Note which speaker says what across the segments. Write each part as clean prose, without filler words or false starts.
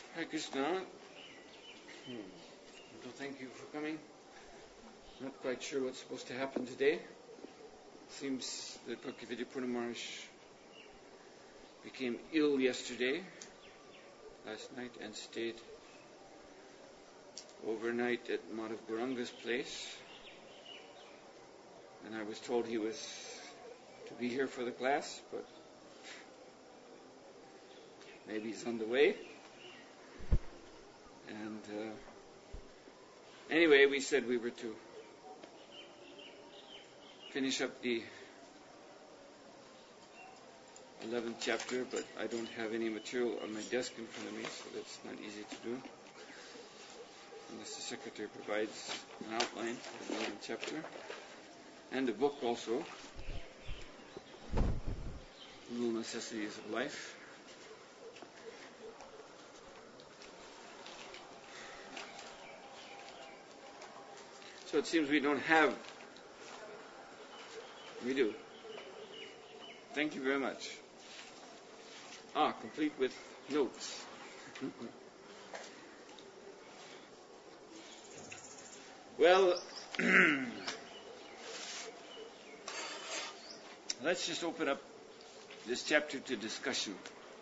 Speaker 1: Hare Krishna. So thank you for coming. Not quite sure what's supposed to happen today. Seems that Bhaktivedanta Purna Maharaj became ill yesterday, last night, and stayed overnight at Madhav Gauranga's place. And I was told he was to be here for the class, but maybe he's on the way. And anyway, we said we were to finish up the 11th chapter, but I don't have any material on my desk in front of me, so that's not easy to do, unless the secretary provides an outline of the 11th chapter, and a book also, Little Necessities of Life. So it seems we don't have. We do. Thank you very much. Complete with notes. Well, let's just open up this chapter to discussion,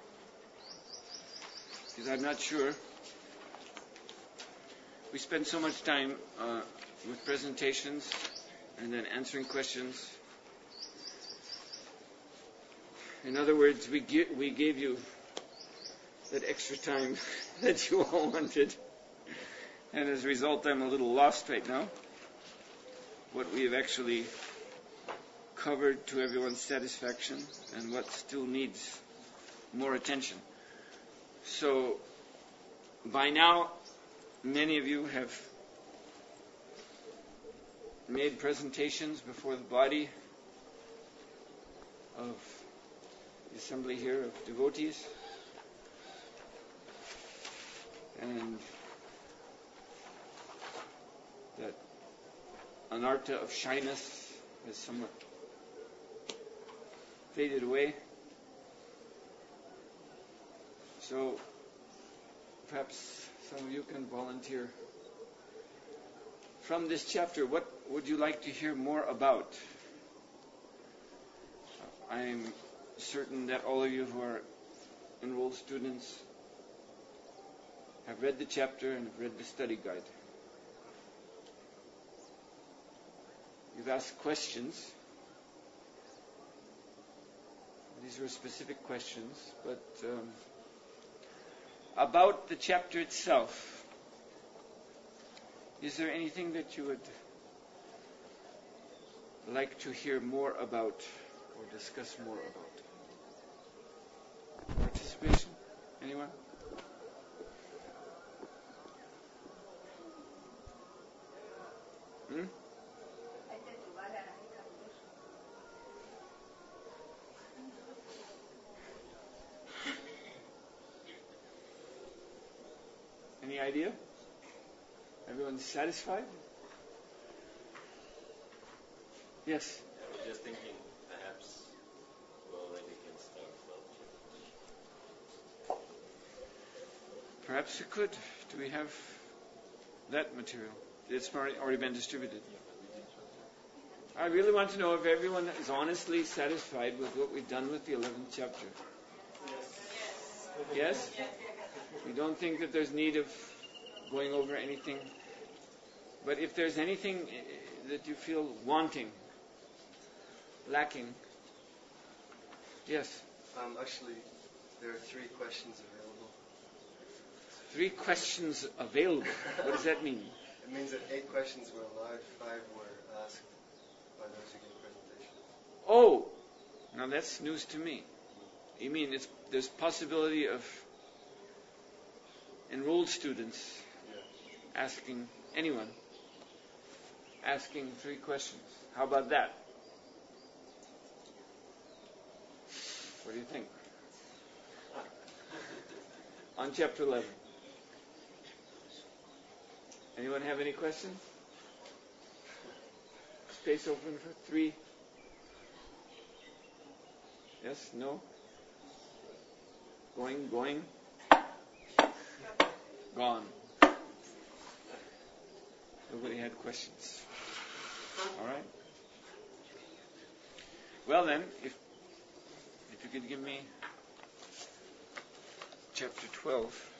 Speaker 1: because I'm not sure. We spend so much time with presentations and then answering questions. In other words, we gave you that extra time that you all wanted, and as a result I'm a little lost right now what we have actually covered to everyone's satisfaction and what still needs more attention. So by now many of you have made presentations before the body of the assembly here of devotees, and that anartha of shyness has somewhat faded away. So perhaps some of you can volunteer from this chapter. What would you like to hear more about? I'm certain that all of you who are enrolled students have read the chapter and have read the study guide. You've asked questions. These were specific questions, but about the chapter itself, is there anything that you would like to hear more about or discuss more about? Participation? Anyone? Any idea? Everyone's satisfied? Yes?
Speaker 2: I was just thinking, perhaps, they can start 12 chapters.
Speaker 1: Perhaps it could. Do we have that material? It's already been distributed. I really want to know if everyone is honestly satisfied with what we've done with the 11th chapter. Yes? We don't think that there's need of going over anything. But if there's anything that you feel wanting, lacking, yes?
Speaker 3: Actually, there are 3 questions available.
Speaker 1: 3 questions available? What does that mean?
Speaker 3: It means that 8 questions were live, 5 were asked by those who gave presentations.
Speaker 1: Oh, now that's news to me. You mean there's possibility of enrolled students asking 3 questions. How about that? What do you think? On chapter 11. Anyone have any questions? Space open for 3. Yes? No? Going? gone. Nobody had questions. All right. Well then, if you could give me chapter 12.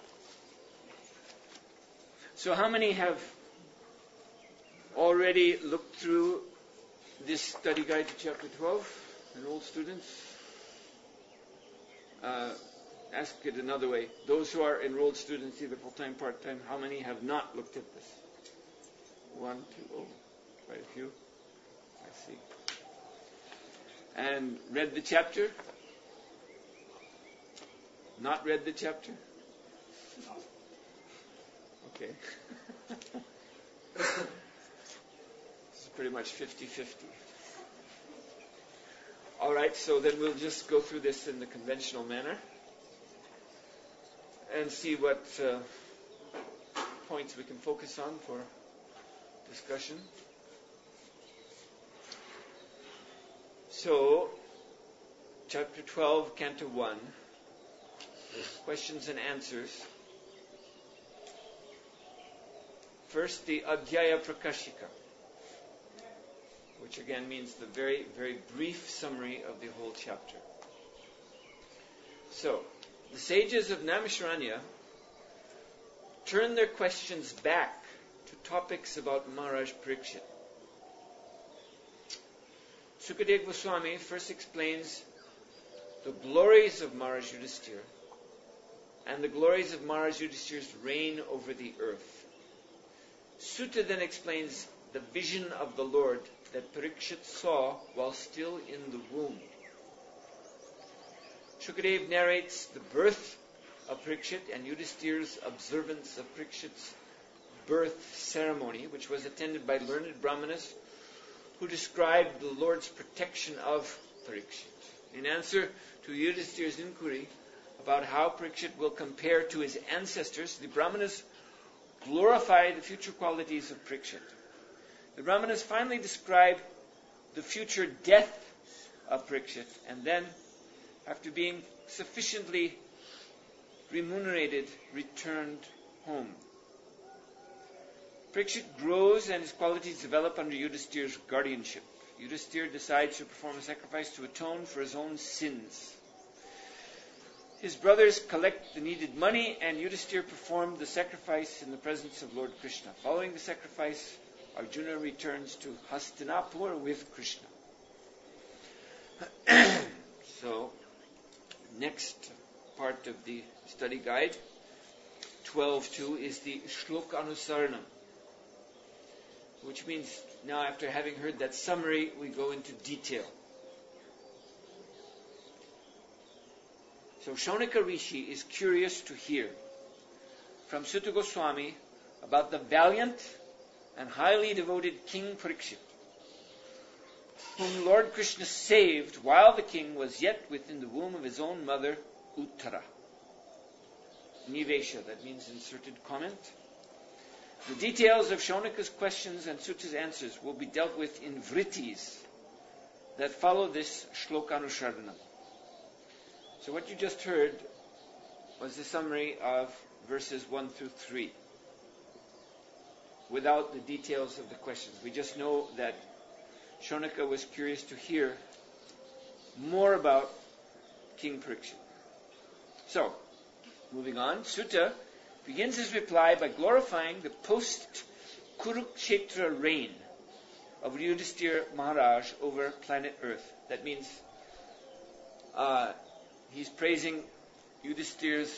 Speaker 1: So how many have already looked through this study guide to chapter 12? Enrolled students? Ask it another way. Those who are enrolled students, either full-time, part-time, how many have not looked at this? 1, 2, oh, quite a few. I see. And read the chapter? Not read the chapter? Okay. This is pretty much 50-50. All right, so then we'll just go through this in the conventional manner and see what points we can focus on for discussion. So, chapter 12, Canto 1, questions and answers. First, the Adhyaya Prakashika, which again means the very, very brief summary of the whole chapter. So, the sages of Naimisharanya turn their questions back to topics about Maharaj Parikshit. Sukadeva Goswami first explains the glories of Maharaj Yudhisthira and the glories of Maharaj Yudhisthira's reign over the earth. Sutta then explains the vision of the Lord that Parikshit saw while still in the womb. Shukadeva narrates the birth of Parikshit and Yudhisthira's observance of Parikshit's birth ceremony, which was attended by learned brahmanas who described the Lord's protection of Parikshit. In answer to Yudhisthira's inquiry about how Parikshit will compare to his ancestors, the brahmanas glorify the future qualities of Parikshit. The brahmanas finally describe the future death of Parikshit, and then, after being sufficiently remunerated, returned home. Parikshit grows and his qualities develop under Yudhisthira's guardianship. Yudhisthira decides to perform a sacrifice to atone for his own sins. His brothers collect the needed money, and Yudhisthira performed the sacrifice in the presence of Lord Krishna. Following the sacrifice, Arjuna returns to Hastinapur with Krishna. So, next part of the study guide, 12.2, is the Shloka Anusaranam, which means now after having heard that summary, we go into detail. So Shaunaka Rishi is curious to hear from Sutta Goswami about the valiant and highly devoted King Parikshit, whom Lord Krishna saved while the king was yet within the womb of his own mother, Uttara. Nivesha, that means inserted comment. The details of Shaunaka's questions and Sutta's answers will be dealt with in vrittis that follow this Shlokanusharanam. So what you just heard was the summary of verses 1 through 3, without the details of the questions. We just know that Shaunaka was curious to hear more about King Parikshit. So, moving on, Sutta begins his reply by glorifying the post-Kurukshetra reign of Yudhisthira Maharaj over planet Earth. That means he's praising Yudhisthira's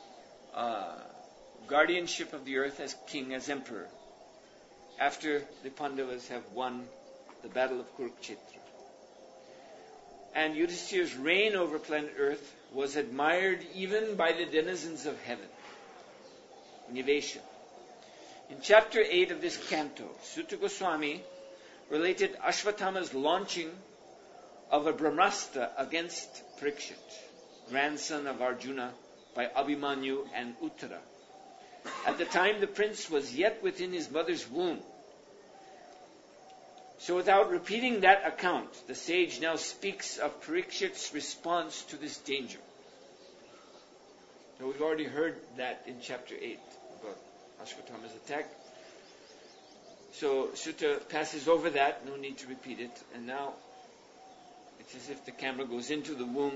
Speaker 1: guardianship of the earth as king, as emperor, after the Pandavas have won the battle of Kurukshetra. And Yudhisthira's reign over planet Earth was admired even by the denizens of heaven. Nivesha. In chapter 8 of this canto, Sutta Goswami related Ashvatthama's launching of a Brahmastra against Parikshit, grandson of Arjuna, by Abhimanyu and Uttara. At the time the prince was yet within his mother's womb. So without repeating that account, the sage now speaks of Parikshit's response to this danger. Now we've already heard that in chapter 8 about Ashwatthama's attack. So Sutta passes over that, no need to repeat it. And now it's as if the camera goes into the womb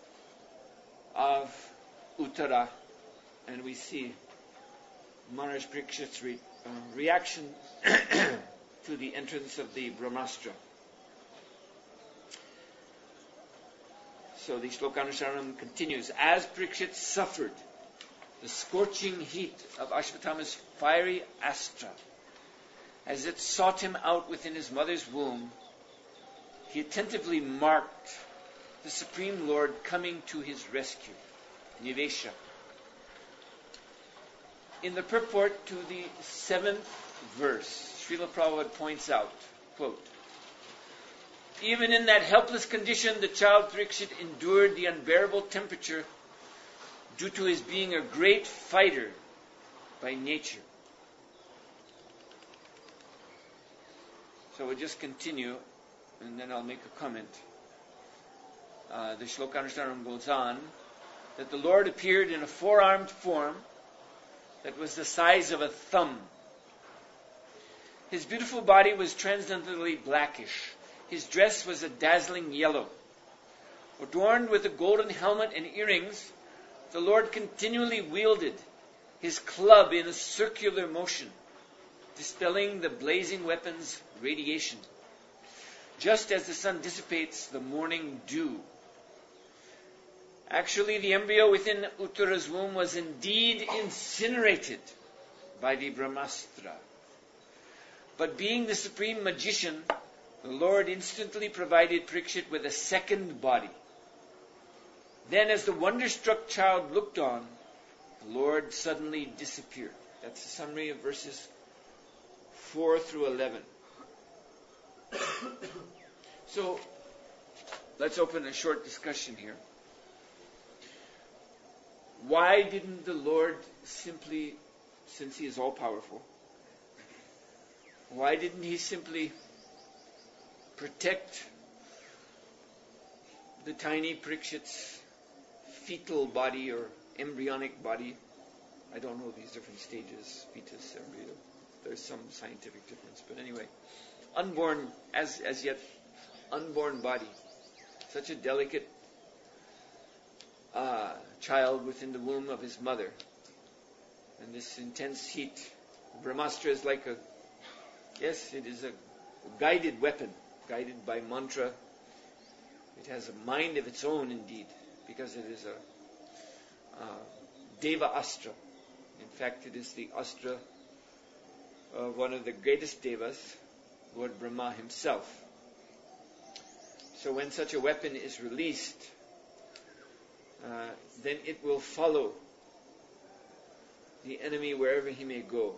Speaker 1: of Uttara, and we see Maharaj Parikshit's reaction to the entrance of the Brahmastra. So the Shlokanusaram continues. As Parikshit suffered the scorching heat of Ashwatthama's fiery astra, as it sought him out within his mother's womb, he attentively marked the Supreme Lord coming to his rescue, Nivesha. In the purport to the 7th verse, Srila Prabhupada points out, quote, even in that helpless condition, the child Parikshit endured the unbearable temperature due to his being a great fighter by nature. So we'll just continue, and then I'll make a comment. The Shlokanusaram goes on, that the Lord appeared in a four-armed form that was the size of a thumb. His beautiful body was transcendently blackish. His dress was a dazzling yellow. Adorned with a golden helmet and earrings, the Lord continually wielded his club in a circular motion, dispelling the blazing weapon's radiation, just as the sun dissipates the morning dew. Actually, the embryo within Uttara's womb was indeed incinerated by the Brahmastra. But being the supreme magician, the Lord instantly provided Parikshit with a second body. Then, as the wonder-struck child looked on, the Lord suddenly disappeared. That's a summary of verses 4 through 11. So, let's open a short discussion here. Why didn't the Lord simply, since He is all-powerful, why didn't He simply protect the tiny Parikshit's fetal body or embryonic body? I don't know these different stages, fetus, embryo. There's some scientific difference. But anyway, unborn, as yet unborn body. Such a delicate child within the womb of his mother. And this intense heat. Brahmastra is like it is a guided weapon, guided by mantra. It has a mind of its own indeed, because it is a Deva Astra. In fact, it is the Astra of one of the greatest Devas, Lord Brahma himself. So when such a weapon is released, then it will follow the enemy wherever he may go.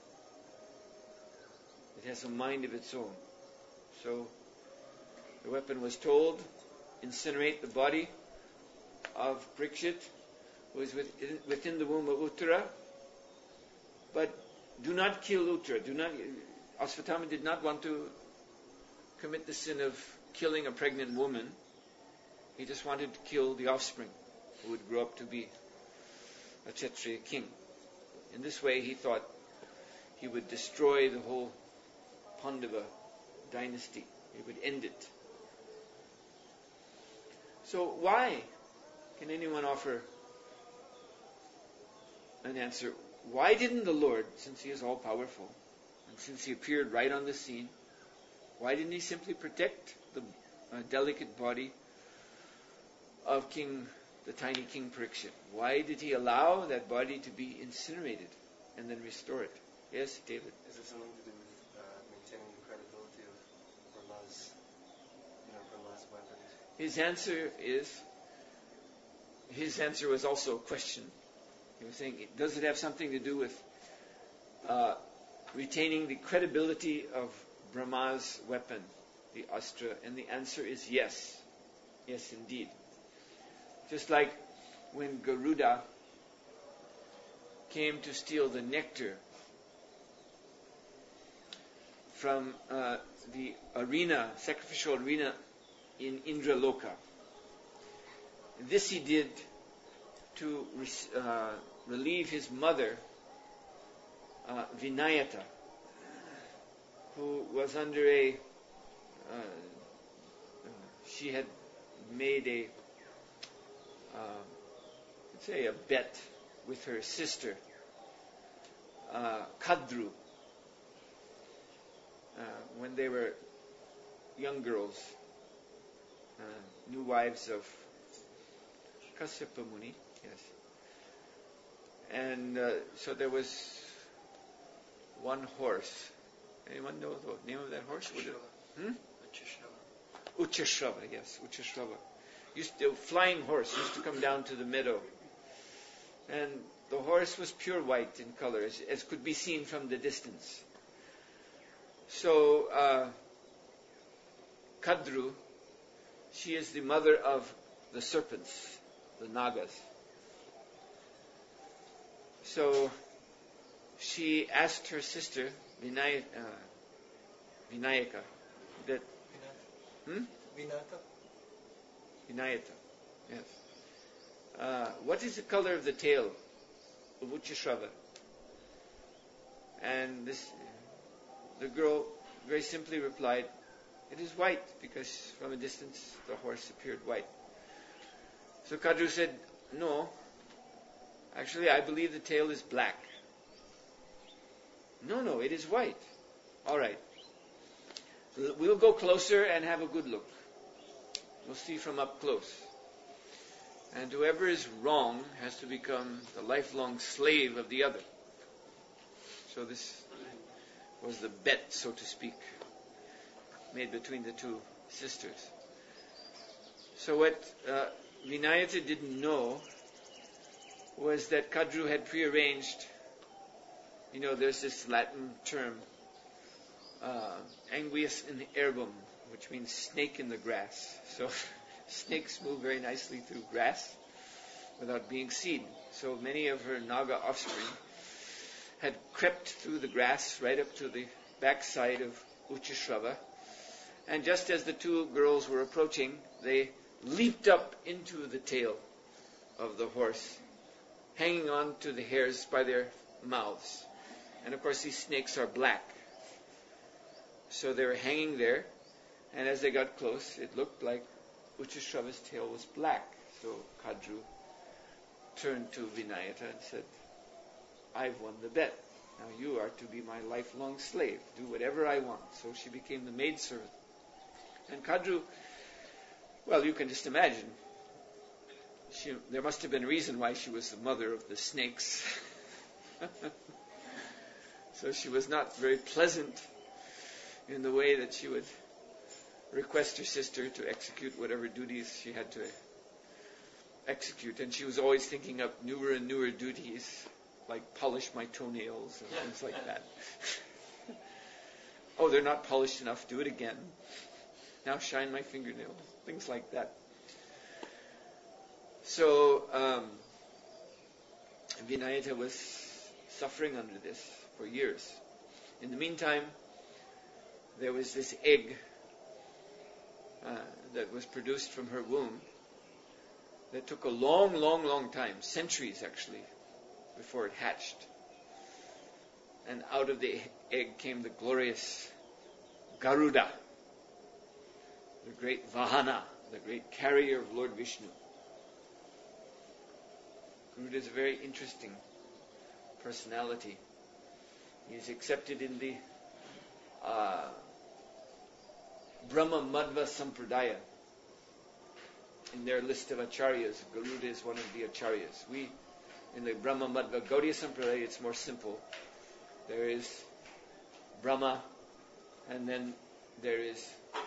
Speaker 1: It has a mind of its own. So the weapon was told, incinerate the body of Parikshit, who is within the womb of Uttara, but do not kill Uttara. Ashwatthama did not want to commit the sin of killing a pregnant woman. He just wanted to kill the offspring, who would grow up to be a Kshatriya king. In this way, he thought he would destroy the whole Pandava dynasty. He would end it. So why? Can anyone offer an answer? Why didn't the Lord, since He is all-powerful, and since He appeared right on the scene, why didn't He simply protect the delicate body of the tiny King Parikshit? Why did He allow that body to be incinerated and then restore it? Yes, David?
Speaker 3: Is it something to do with maintaining the credibility of Brahma's weapons? His answer was also a question. He was saying, does it have something to do with retaining the credibility of Brahma's weapon, the Astra? And the answer is yes. Yes, indeed. Just like when Garuda came to steal the nectar from the sacrificial arena in Indraloka. This he did
Speaker 1: to relieve his mother, Vinayata, who was under she had made a bet with her sister, Kadru, when they were young girls, new wives of Kasyapa Muni, yes. And so there was one horse. Anyone know the name of that horse? Uchashrava, yes, Uchashrava. A flying horse used to come down to the meadow. And the horse was pure white in color, as could be seen from the distance. So, Kadru, she is the mother of the serpents, the Nagas. So, she asked her sister, Vinayaka, that... Vinayata, yes. What is the color of the tail of Uchashrava? And the girl very simply replied, it is white, because from a distance the horse appeared white. So Kadru said, no, actually I believe the tail is black. No, it is white. All right. We'll go closer and have a good look. We'll see from up close. And whoever is wrong has to become the lifelong slave of the other. So this was the bet, so to speak, made between the two sisters. So what Vinayata didn't know was that Kadru had prearranged, there's this Latin term, anguius in herbum, which means snake in the grass. So snakes move very nicely through grass without being seen. So many of her Naga offspring had crept through the grass right up to the backside of Uchashrava. And just as the two girls were approaching, they leaped up into the tail of the horse, hanging on to the hairs by their mouths. And of course these snakes are black. So they were hanging there, and as they got close, it looked like Uchashrava's tail was black. So Kadru turned to Vinayata and said, I've won the bet. Now you are to be my lifelong slave. Do whatever I want. So she became the maidservant. And Kadru, well, you can just imagine. There must have been a reason why she was the mother of the snakes. So she was not very pleasant in the way that she would request her sister to execute whatever duties she had to execute. And she was always thinking up newer and newer duties, like polish my toenails and things like that. Oh, they're not polished enough, do it again. Now shine my fingernails, things like that. So Vinayata was suffering under this for years. In the meantime, there was this egg that was produced from her womb that took a long time, centuries actually, before it hatched. And out of the egg came the glorious Garuda, the great Vahana, the great carrier of Lord Vishnu. Garuda is a very interesting personality. He is accepted in the Brahma Madhva Sampradaya. In their list of acharyas, Garuda is one of the acharyas. In the Brahma Madhva Gaudiya Sampradaya, it's more simple. There is Brahma, and then there is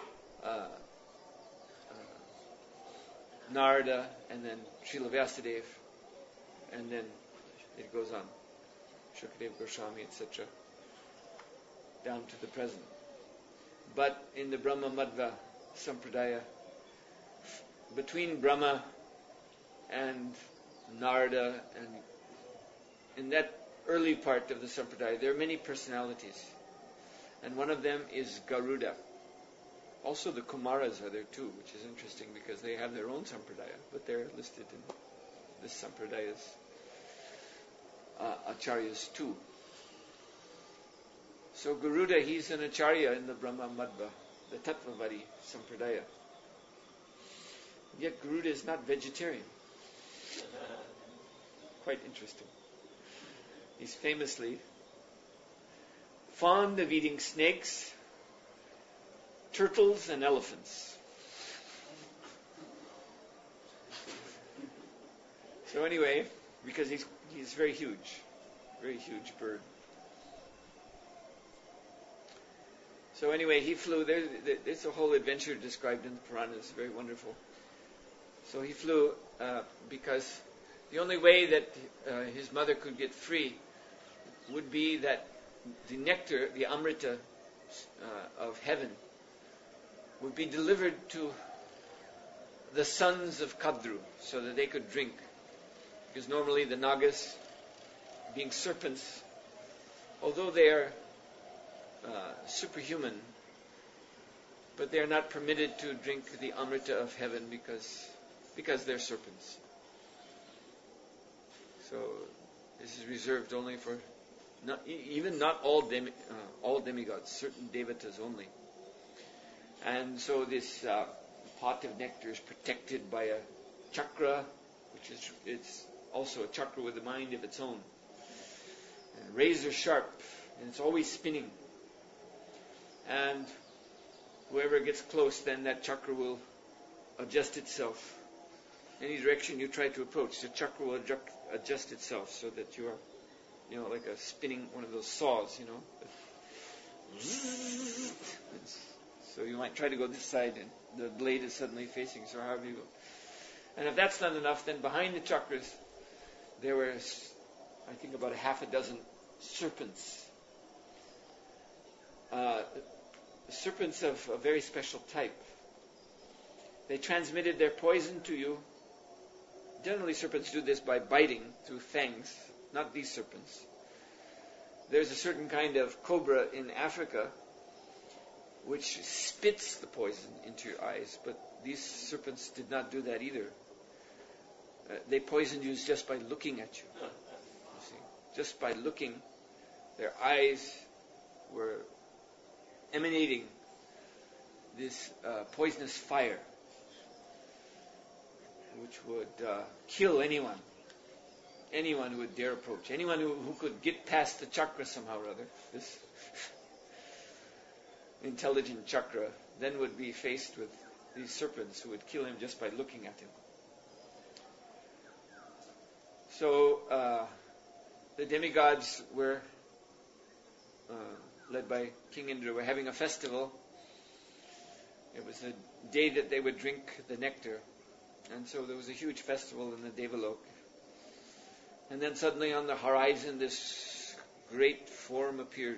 Speaker 1: Narada, and then Srila Vyasadeva, and then it goes on. Shukadeva Goswami, etc. down to the present. But in the Brahma Madhva Sampradaya, between Brahma and Narada, and in that early part of the Sampradaya, there are many personalities. And one of them is Garuda. Also the Kumaras are there too, which is interesting because they have their own Sampradaya, but they're listed in
Speaker 3: this Sampradaya's acharyas too. So Garuda, he's an acharya in the Brahma Madhva, the Tattvavari Sampradaya. Yet Garuda is not vegetarian. Quite interesting. He's famously fond of eating snakes, turtles, and elephants. So anyway, because he's very huge bird. So anyway, he flew. There's a whole adventure described in the Puranas, very wonderful. So he flew because the only way that his mother could get free would be that the nectar, the amrita of heaven, would be delivered to the sons of Kadru so that they could drink. Because normally the Nagas, being serpents, although they are superhuman, but they are not permitted to drink the amrita of heaven because they're serpents. So this is reserved only for not all demigods, certain devatas only. And so this pot of nectar is protected by a chakra, it's also a chakra with a mind of its own. And razor sharp, and it's always spinning. And whoever gets close, then that chakra will adjust itself. Any direction you try to approach, the chakra will adjust itself so that you are, like a spinning, one of those saws, So you might try to go this side and the blade is suddenly facing, so however you go. And if that's not enough, then behind the chakras, there were, I think, about a half a dozen serpents. Serpents of a very special type. They transmitted their poison to you. Generally, serpents do this by biting through fangs, not these serpents. There's a certain kind of cobra in Africa which spits the poison into your eyes, but these serpents did not do that either. They poisoned you just by looking at you. See? Just by looking, their eyes were emanating this poisonous fire, which would kill anyone who would dare approach, anyone who could get past the chakra somehow or other. This intelligent chakra then would be faced with these serpents who would kill him just by looking at him. So the demigods were led by King Indra, were having a festival. It was the day that they would drink the nectar. And so there was a huge festival in the Devalok. And then suddenly on the horizon this great form appeared,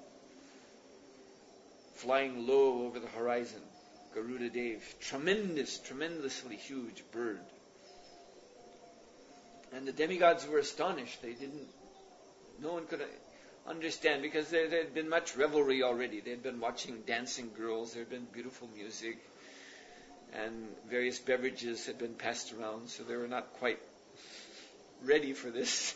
Speaker 3: flying low over the horizon. Garuda Dev, tremendously huge bird. And the demigods were astonished. No one could understand, because there had been much revelry already. They had been watching dancing girls, there had been beautiful music, and various beverages had been passed around, so they were not quite ready for this.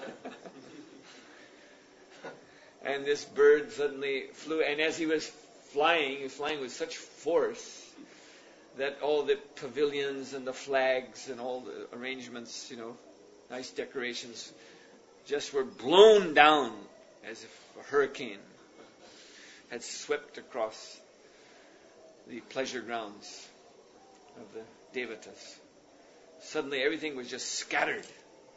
Speaker 3: And this bird suddenly flew, and as he was flying with such force that all the pavilions and the flags and all the arrangements, nice decorations, just were blown down as if a hurricane had swept across the pleasure grounds of the Devatas. Suddenly everything was just scattered.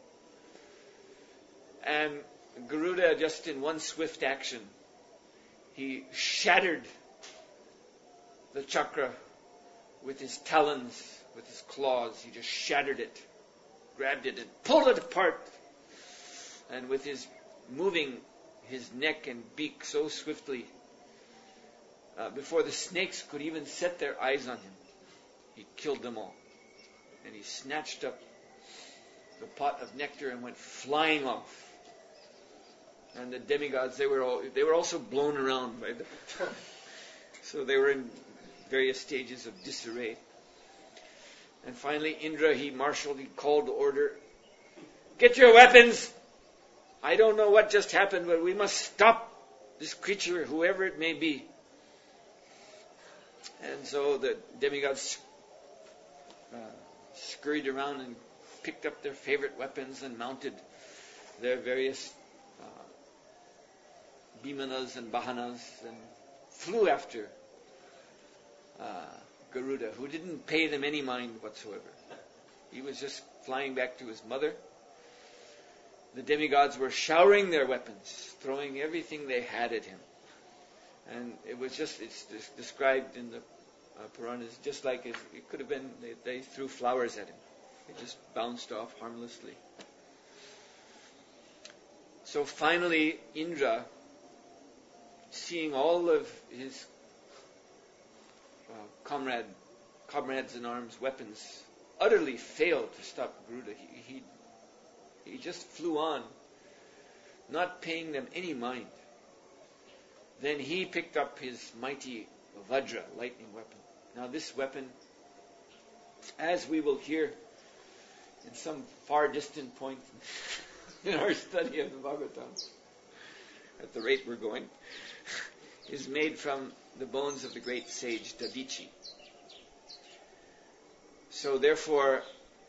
Speaker 3: And Garuda, just in one swift action, he shattered the chakra with his talons, with his claws. He just shattered it, grabbed it and pulled it apart. And with his moving his neck and beak so swiftly, before the snakes could even set their eyes on him, he killed them all. And he snatched up the pot of nectar and went flying off. And the demigods, they were also blown around by the so they were in various stages of disarray. And finally Indra, he called to order
Speaker 1: get your weapons. I don't know what just happened, but we must stop this creature, whoever it may be. And so the demigods scurried around and picked up their favorite weapons and mounted their various bimanas and bahanas and flew after Garuda, who didn't pay them any mind whatsoever. He was just flying back to his mother. The demigods were showering their weapons, throwing everything they had at him. And it's described in the Puranas just like it could have been, they threw flowers at him. It just bounced off harmlessly. So finally, Indra, seeing all of his comrades in arms, weapons, utterly failed to stop Garuda. He just flew on, not paying them any mind. Then he picked up his mighty Vajra, lightning weapon. Now this weapon, as we will hear in some far distant point in our study of the Bhagavatam, at the rate we're going, is made from the bones of the great sage Dadichi. So therefore,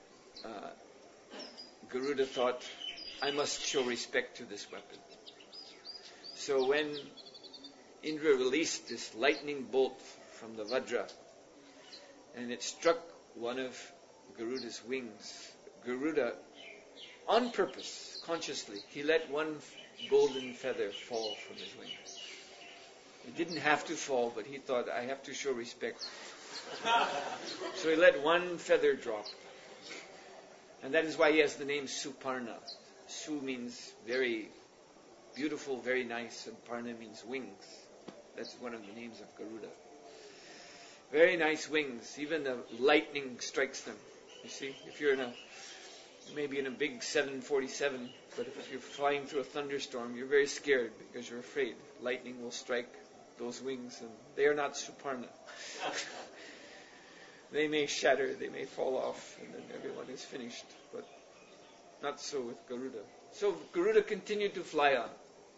Speaker 1: Garuda thought, I must show respect to this weapon. So when Indra released this lightning bolt from the Vajra, and it struck one of Garuda's wings, Garuda, on purpose, consciously, he let one golden feather fall from his wing. It didn't have to fall, but he thought, I have to show respect. So he let one feather drop. And that is why he has the name Suparna. Su means very beautiful, very nice, and Parna means wings. That's one of the names of Garuda. Very nice wings. Even the lightning strikes them. You see, if you're maybe in a big 747, but if you're flying through a thunderstorm, you're very scared because you're afraid lightning will strike those wings, and they are not Suparna. They may shatter, they may fall off, and then everyone is finished. But not so with Garuda. So Garuda continued to fly on.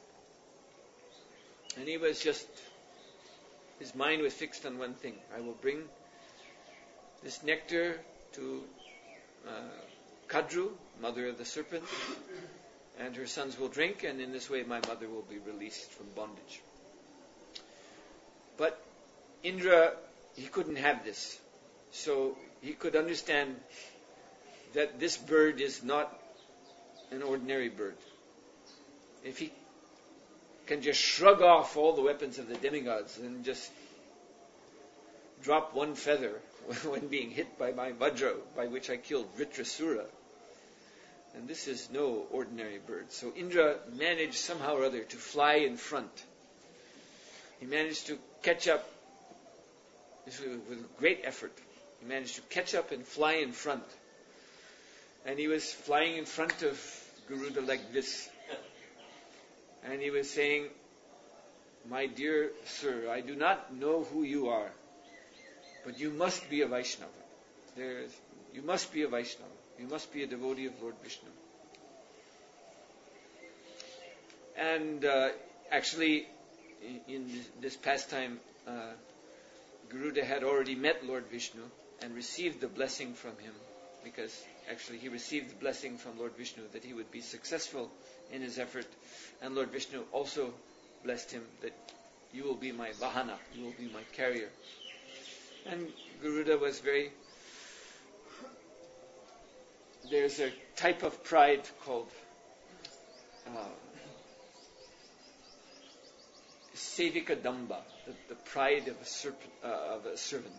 Speaker 1: And he was just, his mind was fixed on one thing. I will bring this nectar to Kadru, mother of the serpent, and her sons will drink, and in this way my mother will be released from bondage. But Indra, he couldn't have this. So he could understand that this bird is not an ordinary bird. If he can just shrug off all the weapons of the demigods and just drop one feather when being hit by my Vajra, by which I killed Vritrasura, and this is no ordinary bird. So Indra managed somehow or other to fly in front. He managed to catch up with great effort. He managed to catch up and fly in front. And he was flying in front of Garuda like this. And he was saying, my dear sir, I do not know who you are, but you must be a Vaishnava. You must be a Vaishnava. You must be a devotee of Lord Vishnu. And actually, in this pastime, Garuda had already met Lord Vishnu and received the blessing from him, because actually he received the blessing from Lord Vishnu that he would be successful in his effort, and Lord Vishnu also blessed him that you will be my vahana, you will be my carrier. And Garuda was there's a type of pride called Sevika Damba, the pride of a servant.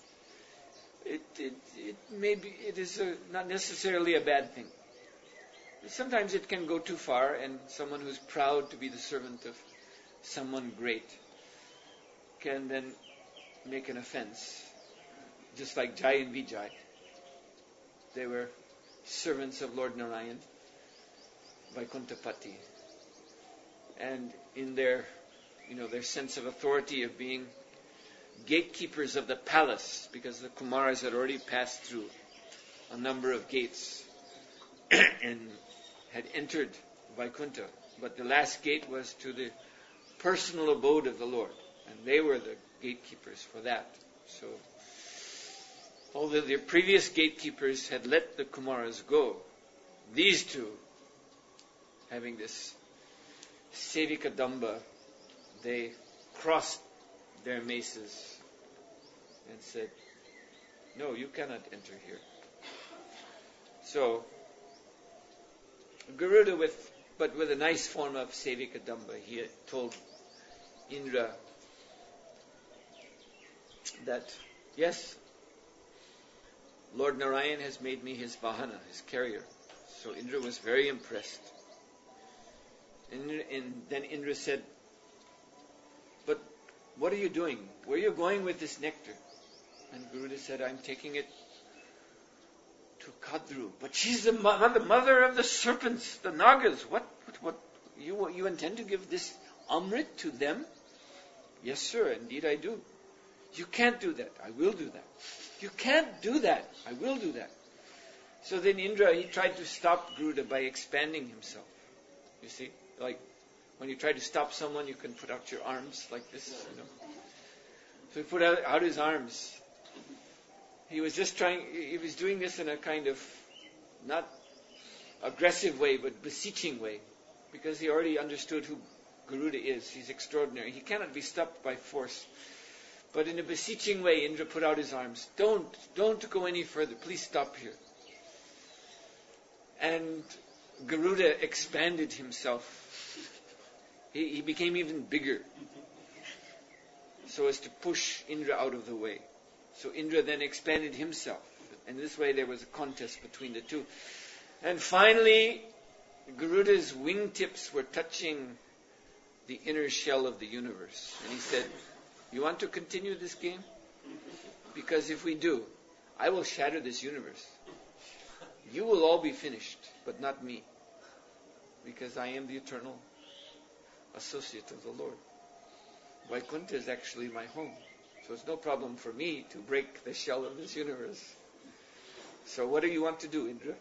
Speaker 1: It is not necessarily a bad thing. Sometimes it can go too far, and someone who's proud to be the servant of someone great can then make an offense. Just like Jai and Vijay. They were servants of Lord Narayan, Vaikuntapati. And in their sense of authority of being gatekeepers of the palace, because the Kumaras had already passed through a number of gates, and had entered Vaikuntha, but the last gate was to the personal abode of the Lord, and they were the gatekeepers for that. So, although the previous gatekeepers had let the Kumaras go, these two, having this Sevika Damba, they crossed their maces and said, "No, you cannot enter here." So, Garuda, with a nice form of Sevika Damba, he had told Indra that, yes, Lord Narayan has made me his Vahana, his carrier. So Indra was very impressed. And then Indra said, "But what are you doing? Where are you going with this nectar?" And Garuda said, "I'm taking it to Kadru. But she's the mother of the serpents, the Nagas. What you intend to give this Amrit to them?" "Yes, sir, indeed I do." "You can't do that." "I will do that." "You can't do that." "I will do that." So then Indra, he tried to stop Garuda by expanding himself. You see, like when you try to stop someone, you can put out your arms like this, So he put out his arms. He was doing this in a kind of not aggressive way, but beseeching way, because he already understood who Garuda is. He's extraordinary. He cannot be stopped by force. But in a beseeching way, Indra put out his arms. Don't go any further. Please stop here. And Garuda expanded himself. He became even bigger, so as to push Indra out of the way. So Indra then expanded himself. And this way there was a contest between the two. And finally, Garuda's wingtips were touching the inner shell of the universe. And he said, "You want to continue this game? Because if we do, I will shatter this universe. You will all be finished, but not me. Because I am the eternal associate of the Lord. Vaikuntha is actually my home. So it's no problem for me to break the shell of this universe. So what do you want to do, Indra?"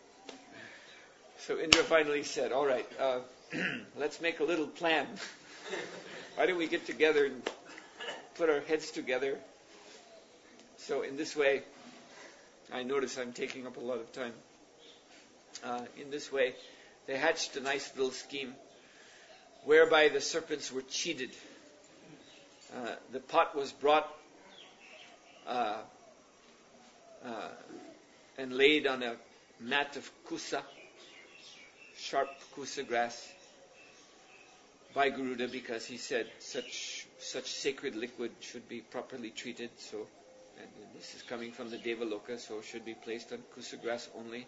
Speaker 1: So Indra finally said, "All right, let's make a little plan. Why don't we get together and put our heads together?" So in this way, I notice I'm taking up a lot of time. In this way, they hatched a nice little scheme whereby the serpents were cheated. The pot was brought and laid on a mat of kusa, sharp kusa grass, by Garuda, because he said such sacred liquid should be properly treated. So, and this is coming from the Devaloka, so it should be placed on kusa grass only.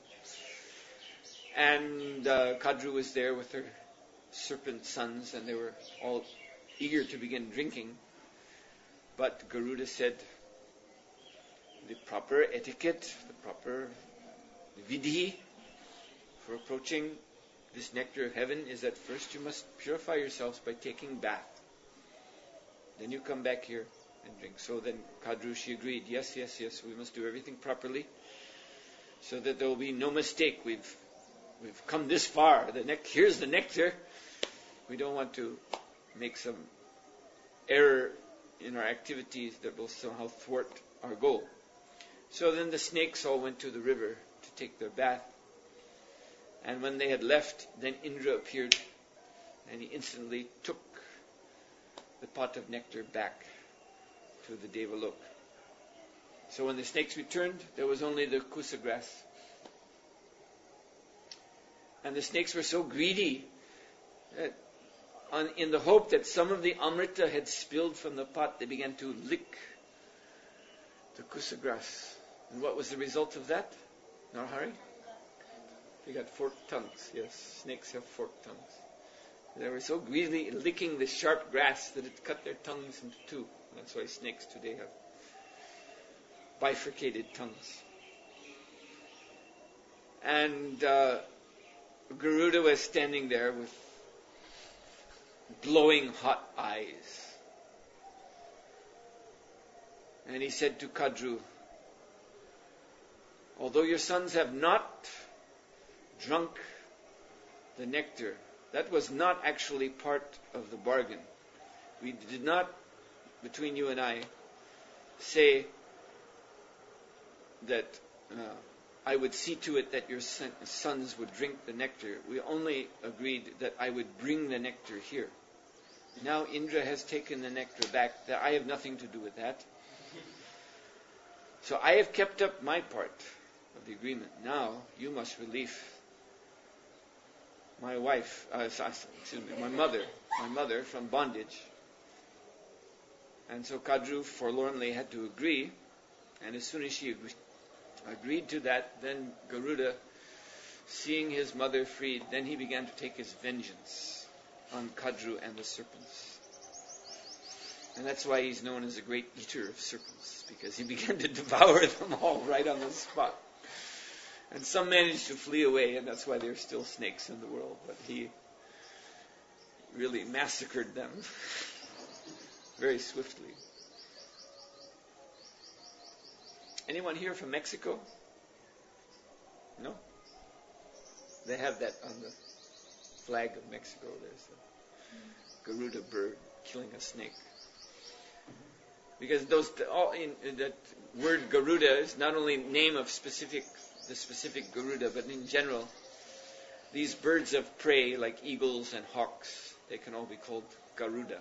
Speaker 1: And Kadru was there with her serpent sons, and they were all eager to begin drinking. But Garuda said, the proper etiquette, the proper vidhi for approaching this nectar of heaven is that first you must purify yourselves by taking bath. Then you come back here and drink. So then Kadru, she agreed, yes, we must do everything properly so that there will be no mistake. We've come this far. Here's the nectar. We don't want to make some error in our activities that will somehow thwart our goal. So then the snakes all went to the river to take their bath. And when they had left, then Indra appeared, and he instantly took the pot of nectar back to the Devalok. So when the snakes returned, there was only the kusa grass. And the snakes were so greedy that in the hope that some of the amrita had spilled from the pot, they began to lick the kusa grass. And what was the result of that? Narhari? They got forked tongues. Yes, snakes have forked tongues. They were so greedily licking the sharp grass that it cut their tongues into two. That's why snakes today have bifurcated tongues. And Garuda was standing there with glowing hot eyes. And he said to Kadru, although your sons have not drunk the nectar. That was not actually part of the bargain. We did not, between you and I, say that I would see to it that your sons would drink the nectar. We only agreed that I would bring the nectar here. Now Indra has taken the nectar back. That I have nothing to do with that. So I have kept up my part of the agreement. Now you must release my wife, my mother from bondage. And so Kadru forlornly had to agree. And as soon as she agreed to that, then Garuda, seeing his mother freed, then he began to take his vengeance on Kadru and the serpents. And that's why he's known as a great eater of serpents, because he began to devour them all right on the spot. And some managed to flee away, and that's why there are still snakes in the world. But he really massacred them very swiftly. Anyone here from Mexico? No? They have that on the flag of Mexico. There's a Garuda bird killing a snake. Because that word Garuda is not only name of the specific Garuda, but in general, these birds of prey like eagles and hawks, they can all be called Garuda.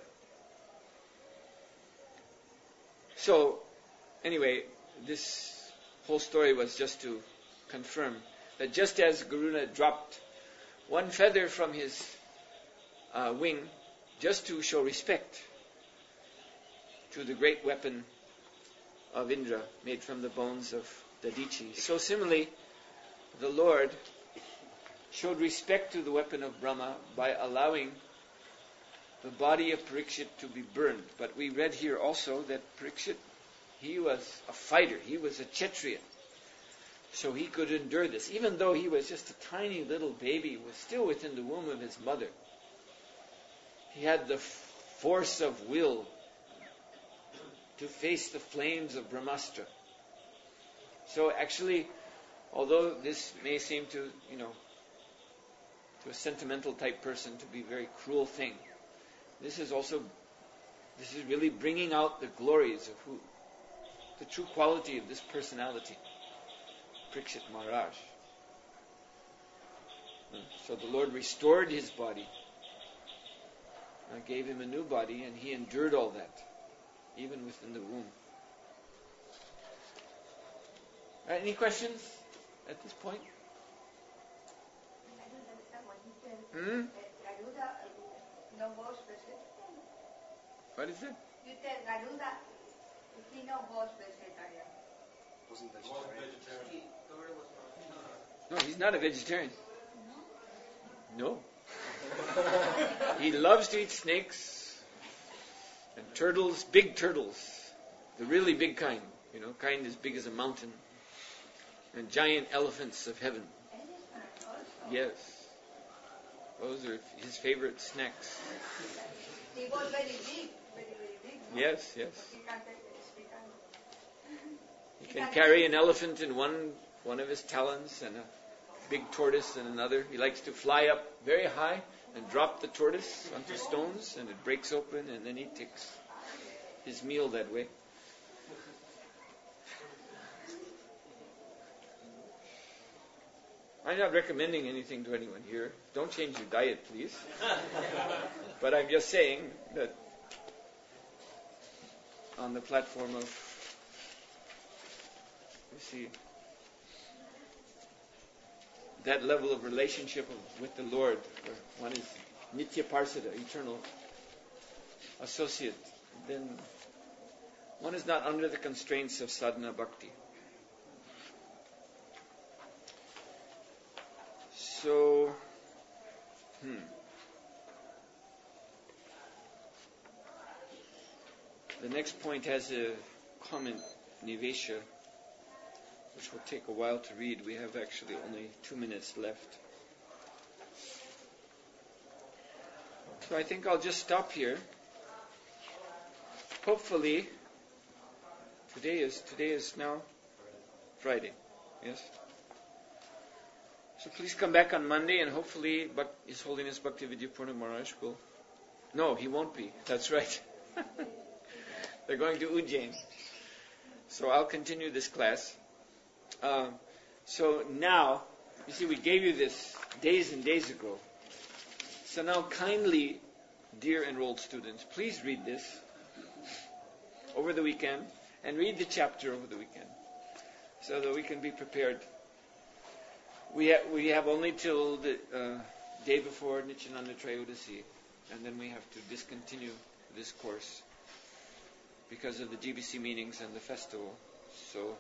Speaker 1: So, anyway, this whole story was just to confirm that just as Garuda dropped one feather from his wing just to show respect to the great weapon of Indra made from the bones of Dadichi, so similarly the Lord showed respect to the weapon of Brahma by allowing the body of Parikshit to be burned. But we read here also that Parikshit, he was a fighter, he was a Kshatriya, so he could endure this. Even though he was just a tiny little baby, was still within the womb of his mother. He had the force of will to face the flames of Brahmastra. So actually, although this may seem to a sentimental type person to be a very cruel thing, this is really bringing out the glories of the true quality of this personality, Parikshit Maharaj. So the Lord restored his body, gave him a new body, and he endured all that, even within the womb. Any questions at this point? What is it?
Speaker 4: You tell Garuda, he no was vegetarian.
Speaker 2: Wasn't vegetarian.
Speaker 1: No, he's not a vegetarian. No. He loves to eat snakes and turtles, big turtles, the really big kind, kind as big as a mountain, and giant elephants of heaven. Yes. Those are his favorite snacks.
Speaker 4: He was very big, very, very big. No?
Speaker 1: Yes.
Speaker 4: He
Speaker 1: He can carry an elephant in one of his talons and a big tortoise in another. He likes to fly up very high and drop the tortoise onto stones, and it breaks open, and then he takes his meal that way. I'm not recommending anything to anyone here. Don't change your diet, please. But I'm just saying that on the platform of, that level of relationship with the Lord, where one is Nitya Parsada, eternal associate, then one is not under the constraints of sadhana bhakti. So, the next point has a comment, Nivesha, which will take a while to read. We have actually only 2 minutes left. So I think I'll just stop here. Hopefully, today is now Friday. Yes? So please come back on Monday, and hopefully His Holiness Bhaktivedanta Purna Maharaj will... No, he won't be. That's right. They're going to Ujjain. So I'll continue this class. So now, you see, we gave you this days and days ago. So now kindly, dear enrolled students, please read this over the weekend, and read the chapter over the weekend, so that we can be prepared. We have only till the day before Nityananda Trayodasi, and then we have to discontinue this course because of the GBC meetings and the festival. So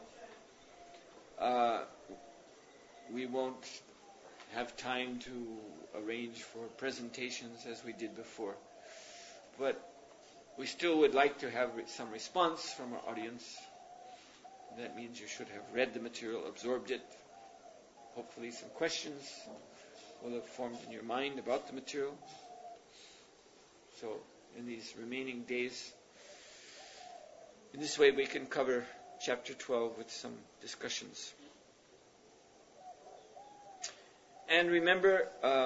Speaker 1: we won't have time to arrange for presentations as we did before. But we still would like to have some response from our audience. That means you should have read the material, absorbed it. Hopefully some questions will have formed in your mind about the material. So in these remaining days, in this way we can cover chapter 12 with some discussions. And remember,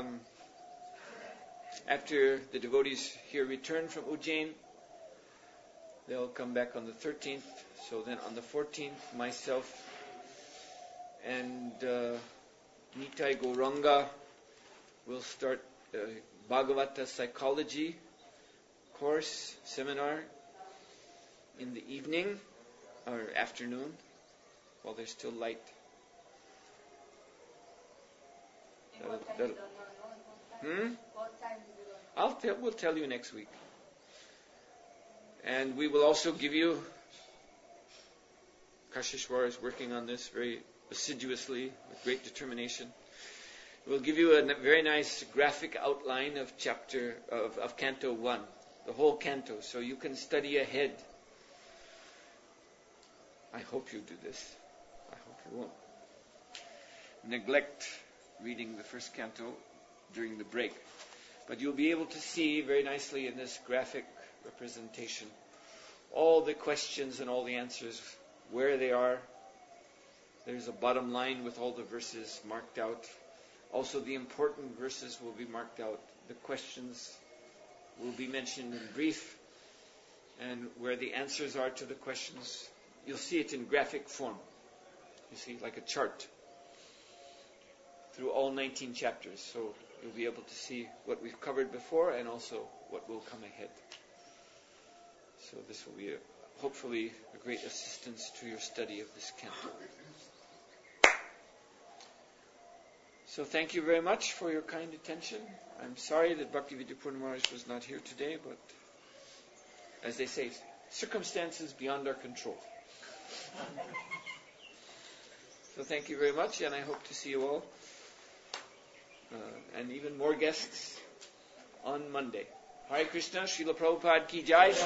Speaker 1: after the devotees here return from Ujjain, they'll come back on the 13th. So then on the 14th, myself and Nitai Gauranga will start Bhagavata Psychology course, seminar, in the evening or afternoon while there's still light. We'll tell you next week. And we will also give you, Kashishwar is working on this very assiduously, with great determination. We'll give you a very nice graphic outline of Canto 1, the whole canto, so you can study ahead. I hope you do this. I hope you won't neglect reading the first canto during the break. But you'll be able to see very nicely in this graphic representation all the questions and all the answers, where they are. There's a bottom line with all the verses marked out. Also, the important verses will be marked out. The questions will be mentioned in brief, and where the answers are to the questions, you'll see it in graphic form. You see, like a chart through all 19 chapters. So you'll be able to see what we've covered before and also what will come ahead. So this will be hopefully a great assistance to your study of this canto. So thank you very much for your kind attention. I'm sorry that Bhaktivedanta Purna Maharaj was not here today, but as they say, circumstances beyond our control. So thank you very much, and I hope to see you all, and even more guests on Monday. Hare Krishna, Srila Prabhupada ki jai.